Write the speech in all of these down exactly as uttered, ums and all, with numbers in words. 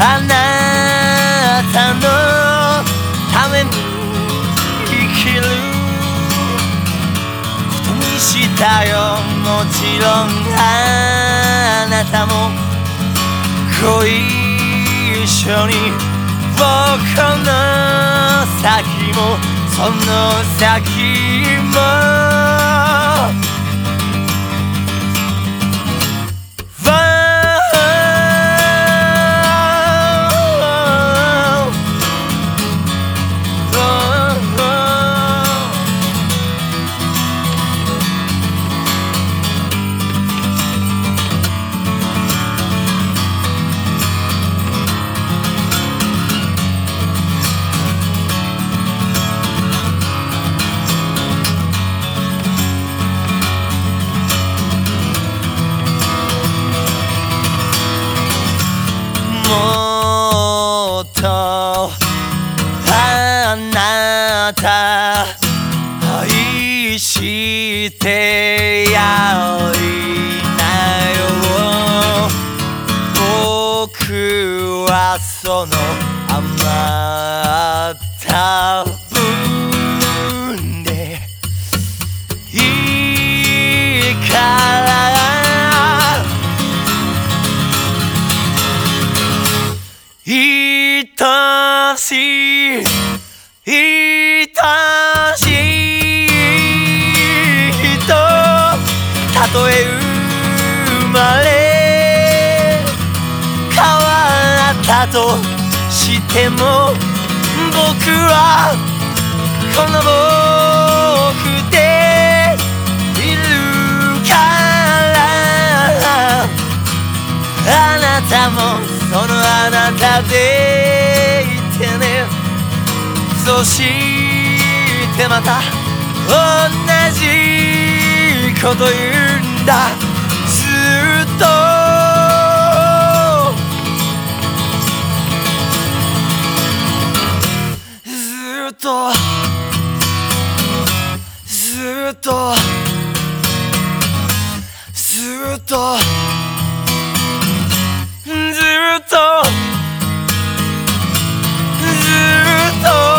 あなたのために生きることにしたよ。もちろんあなたもご一緒に。僕の先もその先ももっとあなた愛してやりなよ。僕はそのあなた分でいいから愛しい愛しい人、たとえ生まれ変わったとしても僕はこの僕でいるから。あなたもそのあなたでいてね。そしてまた同じこと言うんだ。ずっとずっとずっとずっとずっとずっと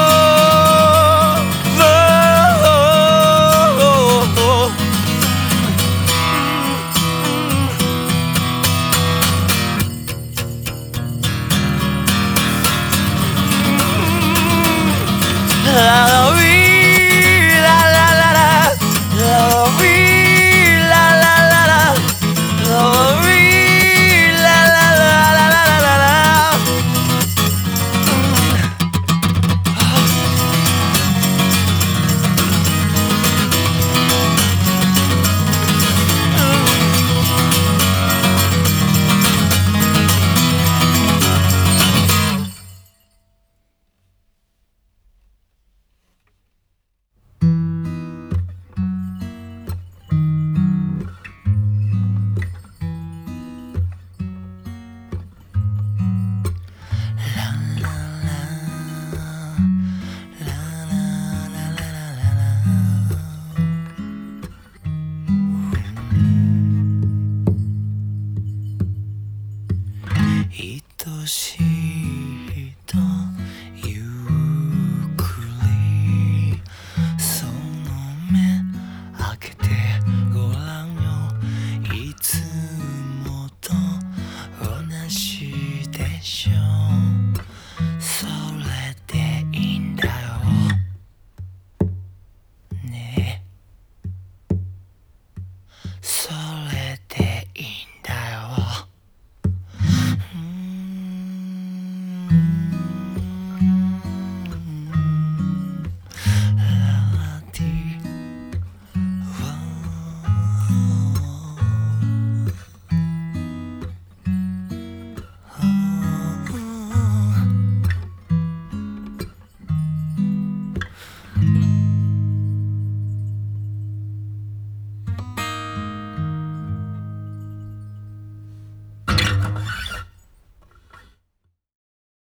愛しいとゆっくりその目開けてごらんよ。いつもと同じでしょ。それでいいんだよね。それでいいんだよ。